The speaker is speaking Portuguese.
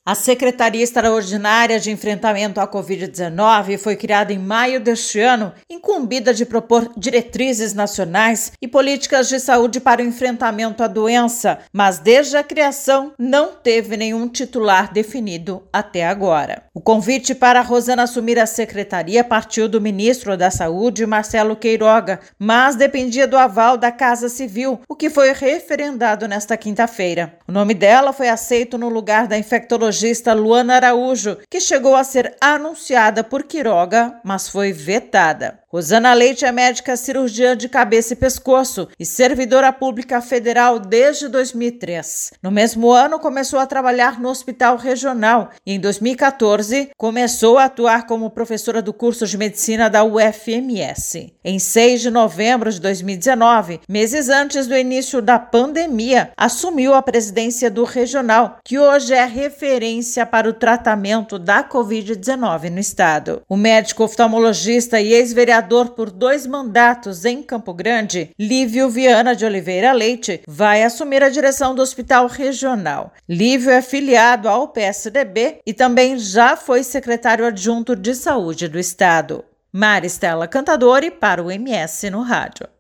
A Secretaria Extraordinária de Enfrentamento à Covid-19 foi criada em maio deste ano, incumbida de propor diretrizes nacionais e políticas de saúde para o enfrentamento à doença, mas desde a criação não teve nenhum titular definido até agora. O convite para Rosana assumir a secretaria partiu do ministro da Saúde, Marcelo Queiroga, mas dependia do aval da Casa Civil, o que foi referendado nesta quinta-feira. O nome dela foi aceito no lugar da infectologista Luana Araújo, que chegou a ser anunciada por Queiroga, mas foi vetada. Rosana Leite é médica cirurgiã de cabeça e pescoço e servidora pública federal desde 2003. No mesmo ano, começou a trabalhar no Hospital Regional e, em 2014, começou a atuar como professora do curso de medicina da UFMS. Em 6 de novembro de 2019, meses antes do início da pandemia, assumiu a presidência do Regional, que hoje é referência para o tratamento da Covid-19 no estado. O médico oftalmologista e ex-vereador por 2 mandatos em Campo Grande, Lívio Viana de Oliveira Leite, vai assumir a direção do Hospital Regional. Lívio é filiado ao PSDB e também já foi secretário adjunto de saúde do estado. Maristela Cantadori para o MS no Rádio.